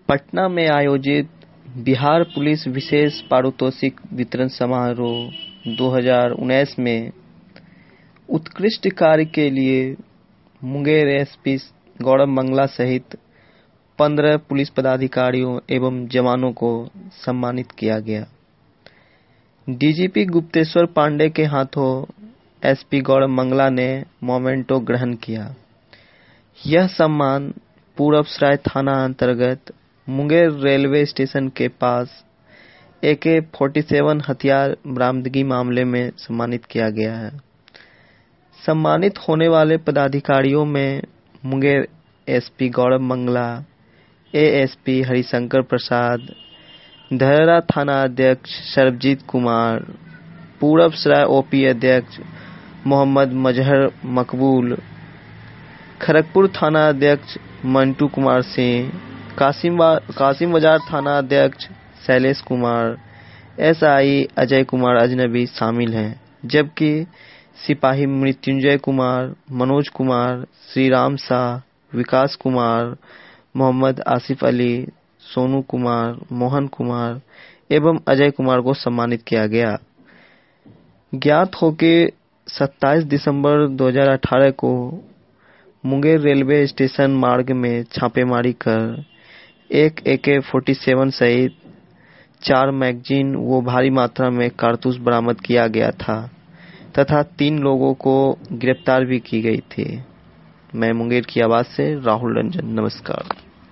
पटना में आयोजित बिहार पुलिस विशेष पारितोषिक वितरण समारोह 2019 में उत्कृष्ट कार्य के लिए मुंगेर एसपी गौरव मंगला सहित 15 पुलिस पदाधिकारियों एवं जवानों को सम्मानित किया गया। डीजीपी गुप्तेश्वर पांडे के हाथों एसपी गौरव मंगला ने मोमेंटो ग्रहण किया। यह सम्मान पूरबसराय थाना अंतर्गत मुंगेर रेलवे स्टेशन के पास AK-47 हथियार बरामदगी मामले में सम्मानित किया गया है। सम्मानित होने वाले पदाधिकारियों में मुंगेर एसपी गौरव मंगला, एएसपी हरिशंकर प्रसाद, धरहरा थाना अध्यक्ष सरबजीत कुमार, पूरबसराय ओपी अध्यक्ष मोहम्मद मजहर मकबूल, खड़गपुर थाना अध्यक्ष मंटू कुमार सिंह, कासिम बाजार थाना अध्यक्ष शैलेश कुमार, एसआई अजय कुमार अजनबी शामिल हैं, जबकि सिपाही मृत्युंजय कुमार, मनोज कुमार, श्रीराम शाह, विकास कुमार, मोहम्मद आसिफ अली, सोनू कुमार, मोहन कुमार एवं अजय कुमार को सम्मानित किया गया। ज्ञात हो कि 27 दिसंबर 2018 को मुंगेर रेलवे स्टेशन मार्ग में छापेमारी कर एक AK-47 सहित 4 मैगजीन व भारी मात्रा में कारतूस बरामद किया गया था तथा 3 लोगों को गिरफ्तार भी की गई थी। मैं मुंगेर की आवाज से राहुल रंजन, नमस्कार।